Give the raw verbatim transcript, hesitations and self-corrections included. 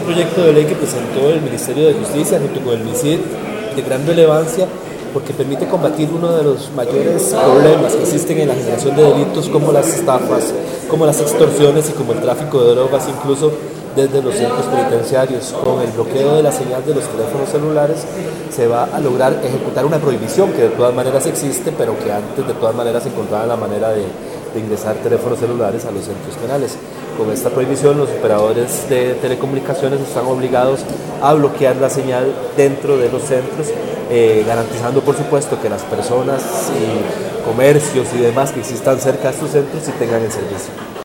proyecto de ley que presentó el Ministerio de Justicia junto con el MISID de gran relevancia porque permite combatir uno de los mayores problemas que existen en la generación de delitos como las estafas, como las extorsiones y como el tráfico de drogas, incluso desde los centros penitenciarios. Con el bloqueo de la señal de los teléfonos celulares se va a lograr ejecutar una prohibición que de todas maneras existe, pero que antes de todas maneras encontraban la manera de, de ingresar teléfonos celulares a los centros penales. Con esta prohibición los operadores de telecomunicaciones están obligados a bloquear la señal dentro de los centros, eh, garantizando por supuesto que las personas y comercios y demás que existan cerca de estos centros sí tengan el servicio.